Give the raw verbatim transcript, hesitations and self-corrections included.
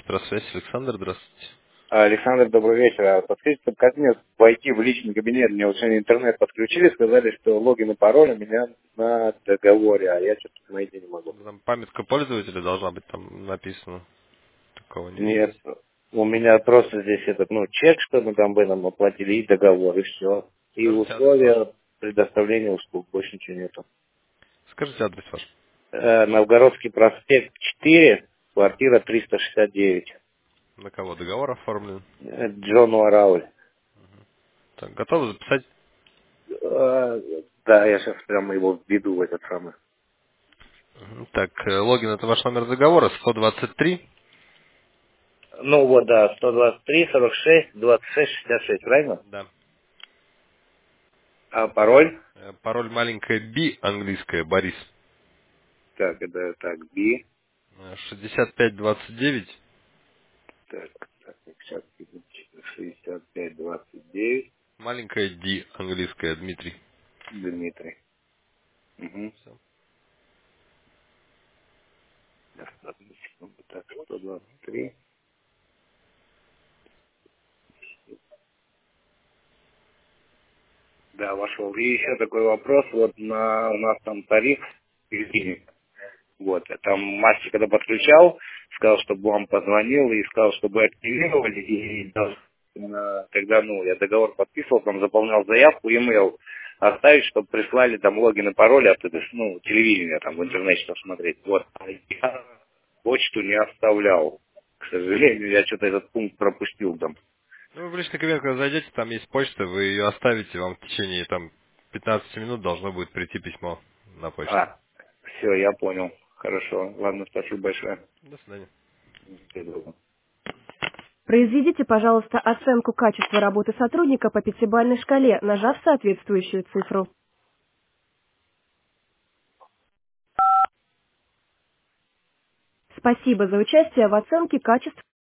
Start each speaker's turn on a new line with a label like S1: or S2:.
S1: Электросвязь, Александр, здравствуйте.
S2: Александр, добрый вечер. А подскажите, как мне войти в личный кабинет? Мне вот сегодня интернет подключили, сказали, что логин и пароль у меня на договоре, а я что-то найти не могу.
S1: Там памятка пользователя должна быть там написано. Такого не
S2: Нет,
S1: видите?
S2: у меня просто здесь этот, ну, чек, что мы там бы нам оплатили, и договор, и все. И
S1: Скажите адрес ваш.
S2: условия предоставления услуг, больше ничего нету.
S1: Скажите адрес ваш.
S2: Э, Новгородский проспект четыре, квартира триста шестьдесят девять.
S1: На кого договор оформлен?
S2: Э, Джон Уарауль.
S1: Так, готовы записать?
S2: Э, Да, я сейчас прямо его введу в этот самый.
S1: Мгм. Так, э, логин это ваш номер договора, сто двадцать три.
S2: Ну вот, да, сто двадцать три, сорок шесть, двадцать шесть, шестьдесят шесть, правильно?
S1: Да.
S2: А пароль?
S1: Э, Пароль маленькая B, английская, Борис.
S2: Так, это так, B.
S1: Э, шестьдесят пять двадцать девять.
S2: Так, так, сейчас, шестьдесят пять, двадцать девять,
S1: Маленькая D, английская, Дмитрий.
S2: Дмитрий. Угу.
S1: Всё.
S2: Сейчас, одну секунду. Так, сто двадцать три. Да, вошел. И еще такой вопрос. Вот на, у нас там тариф. Вот, а там мастер, когда подключал, сказал, чтобы вам позвонил и сказал, чтобы активировали. И даже, э, когда, ну, я договор подписывал, там заполнял заявку, e-mail оставить, чтобы прислали там логин и пароль от этого, ну, телевидения, там в
S1: Мгм.
S2: интернете что смотреть. Вот. А я почту не оставлял. К сожалению, я что-то этот пункт пропустил там.
S1: Ну, вы в личный кабинет, когда зайдете, там есть почта, вы ее оставите, вам в течение там пятнадцати минут должно будет прийти письмо на почту.
S2: А, все, я понял. Хорошо. Ладно, спасибо большое.
S1: До свидания.
S2: Всего доброго.
S3: Произведите, пожалуйста, оценку качества работы сотрудника по пятибалльной шкале, нажав соответствующую цифру. Спасибо за участие в оценке качества